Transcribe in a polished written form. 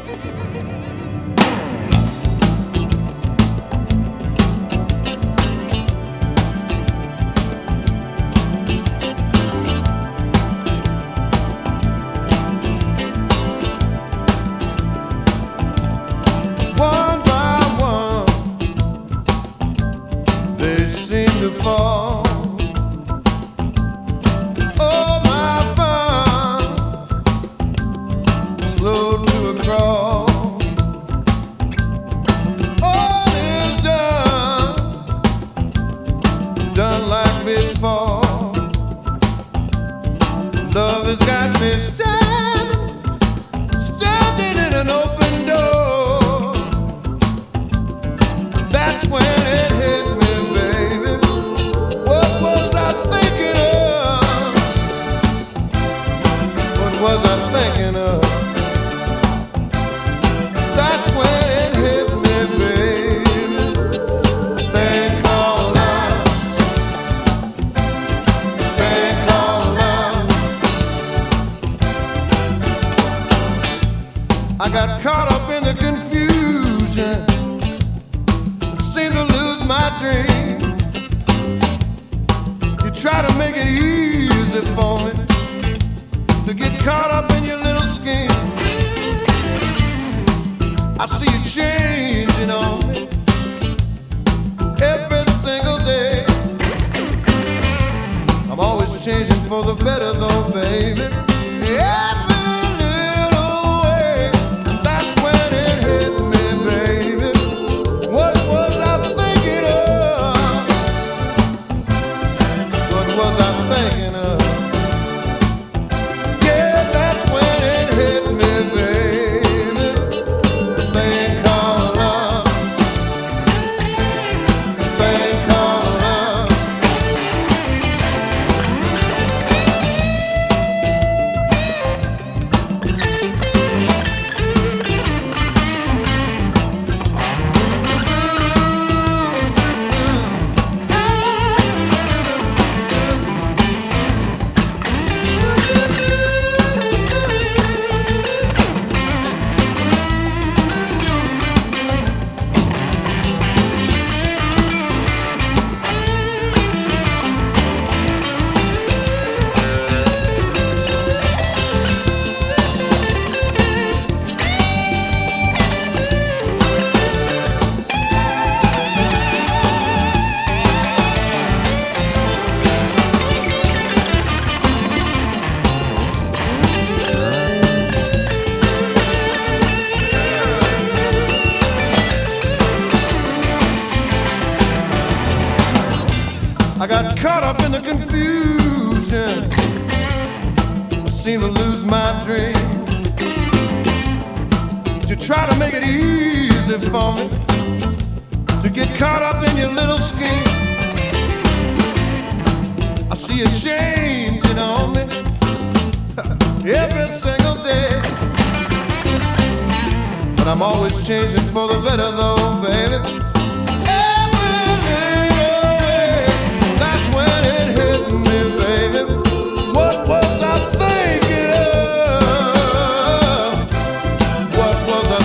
One by one, they seem to fall. Oh, my fun, slow to a crawl. All is done like before. Love has got me standing in an open door. That's when it hit me, baby. What was I thinking of? What was I thinking of? That's when it hit me, baby. Thing called love. Thing called love. I got caught up in the confusion, seemed to lose my dream. You try to make it easy for me to get caught up in your little scheme. I see you changing on me every single day. I'm always changing for the better though, baby. Every little way. That's when it hit me, baby. What was I thinking of? What was I thinking of? Yeah, that's when it hit me, baby. The thing called love. The thing called love. I got caught up in the confusion. I seem to lose my dream. But you try to make it easy for me to get caught up in your little scheme. I see you changing on me every single day. But I'm always changing for the better though, baby. What was I thinking of? What was I